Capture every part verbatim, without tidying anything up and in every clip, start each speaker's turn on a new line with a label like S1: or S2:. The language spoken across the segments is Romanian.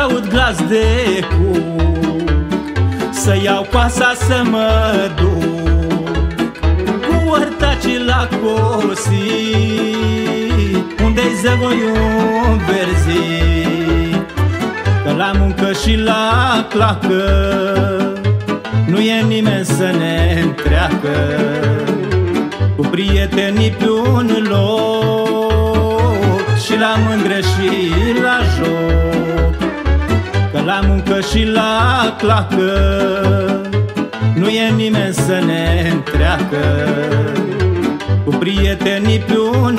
S1: s-aud glas de cuc, să iau coasa să mă duc cu ortacii la cosi, unde-i zăvoiul verzi, că la muncă și la clacă nu e nimeni să ne întreacă. Cu prietenii pe un loc și la mândre și la joc, că la muncă și la clacă nu e nimeni să ne întreacă. Cu prietenii pe un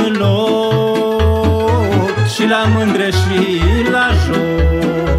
S1: loc și la mândre și la joc.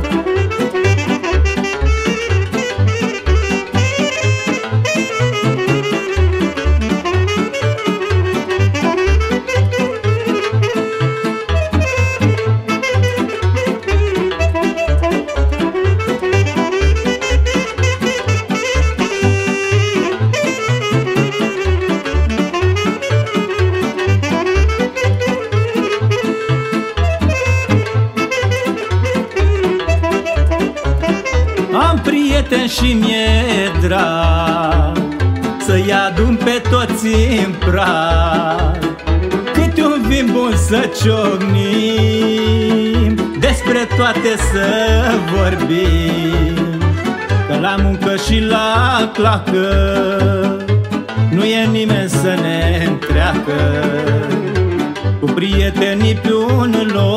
S1: Am prieten și mi-e drag să-i adun pe toți în prag, câte un vin bun să ciocnim, despre toate să vorbim, că la muncă și la clacă nu e nimeni să ne întreacă. Cu prietenii pe un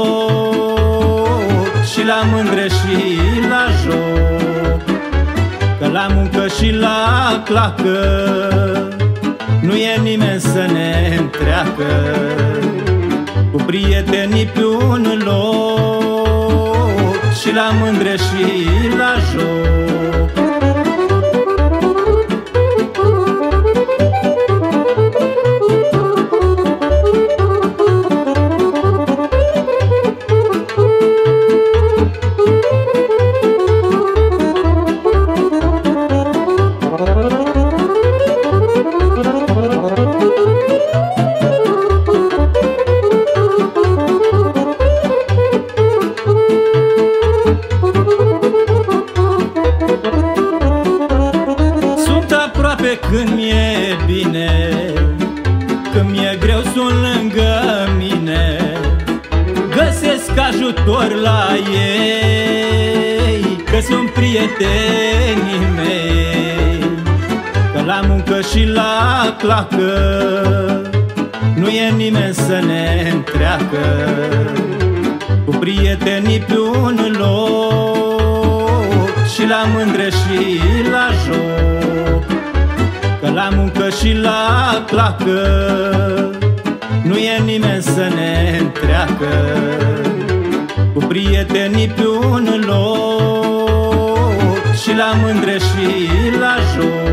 S1: loc și la mândre și la joc, că la muncă și la clacă nu e nimeni să ne întreacă. Cu prietenii pe un loc și la mândre și la joc. Când mi-e bine, când mi-e greu sunt lângă mine, găsesc ajutor la ei, că sunt prietenii mei. Că la muncă și la clacă nu e nimeni să ne întreacă. Cu prietenii pe un loc și la mândre și la joc, că la muncă și la clacă nu e nimeni să ne întreacă. Cu prietenii pe un loc și la mândre și la joc.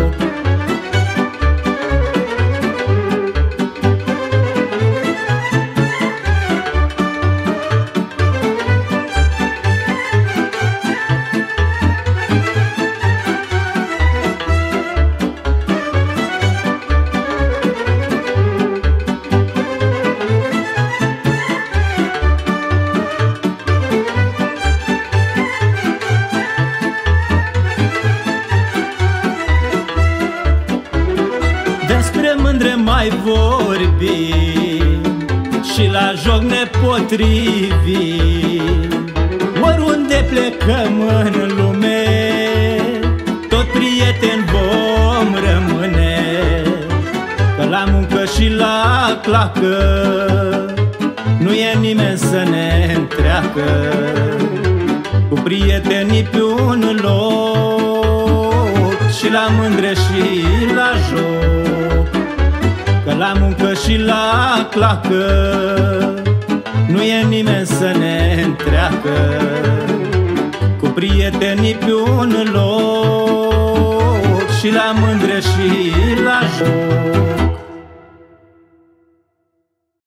S1: Despre mândre mai vorbim și la joc ne potrivim. Oriunde plecăm în lume, tot prieteni vom rămâne. Că la muncă și la clacă nu e nimeni să ne întreacă. Cu prietenii pe un loc și la mândre și la joc, că la muncă și la clacă nu e nimeni să ne întreacă. Cu prietenii pe un loc și la mândre și la joc.